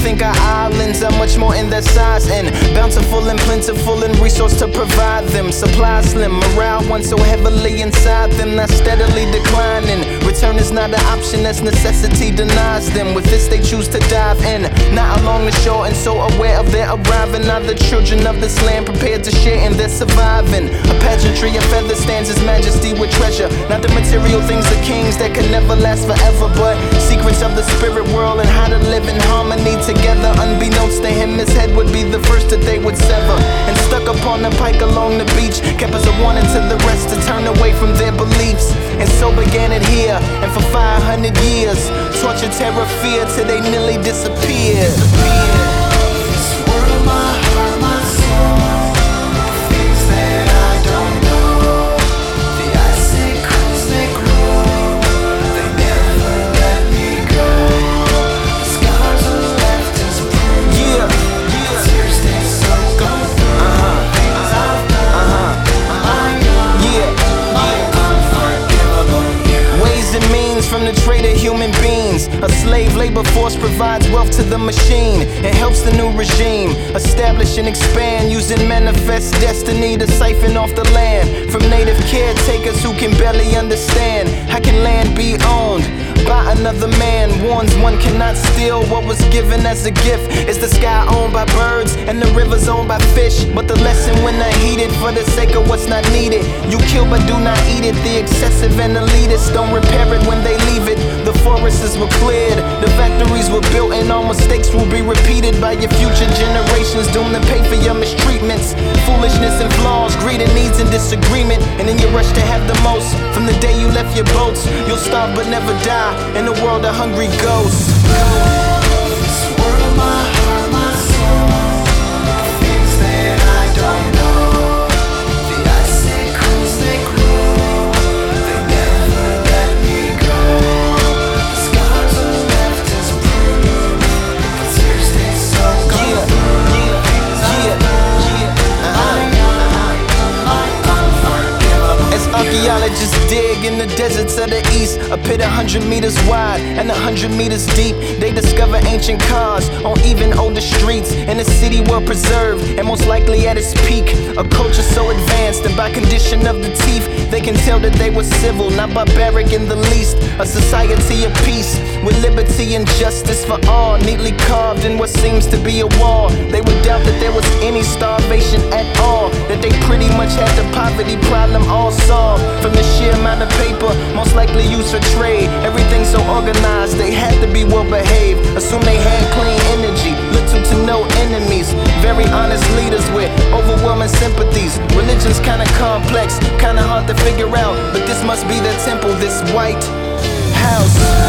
think our islands are much more in their size and bountiful and plentiful and resource to provide them. Supply slim, morale once so heavily inside them, not steadily declining. Return is not an option as necessity denies them. With this they choose to dive in, not along the shore and so aware of their arriving. Are the children of this land prepared to share in their surviving? A pageantry of feather stands his majesty with treasure, not the material things of kings that can never last forever, but secrets of the spirit world and how to live in harmony together. Unbeknownst to him, his head would be the first that they would sever, and stuck upon the pike along the beach kept as a warning to the rest to turn away from their beliefs. And so began it here, and for 500 years torture, terror, fear till they nearly disappeared. This world, my heart, my soul, things that I don't know. The icicles they grow, they never let me go. The scars are left as proof. Yeah, the tears they soak up through. Things I've done, my unforgivable you. ways and means from the trade of human beings. A slave labor force provides wealth to the machine and helps the new regime establish and expand, using manifest destiny to siphon off the land from native caretakers who can barely understand. How can land be owned by another man? Warns one cannot steal what was given as a gift. Is the sky owned by birds and the rivers owned by fish? But the lesson when unheeded for the sake of what's not needed. You kill but do not eat it. The excessive and elitists don't repair it when they leave it. The forests were cleared, the factories were built, and all mistakes will be repeated by your future generations, doomed to pay for your mistreatments. Foolishness and flaws, greed and needs and disagreement, and in your rush to have the most. From the day you left your boats, you'll starve but never die in a world of hungry ghosts. This world, my heart, my soul, things that I don't know. The icicles they grow, they never let me go. The scars are left as proof. The tears they soak up through. Things I've done, my unforgivable. As archaeologists dig in the deserts of the east, a pit 100 meters wide and 100 meters deep, they discover ancient cars on even older streets in a city well preserved and most likely at its peak. A culture so advanced and by condition of the teeth, they can tell that they were civil, not barbaric in the least. A society of peace with liberty and justice for all, neatly carved in what seems to be a wall. They would doubt that there was any starvation at all, that they pretty much had the poverty problem all solved. From the sheer amount of paper most likely used for trade, everything so organized they had to be well behaved. Assume they had clean energy, little to no enemies, very honest leaders with overwhelming sympathies. Religion's kinda complex, kinda hard to figure out, but this must be the temple, this white house.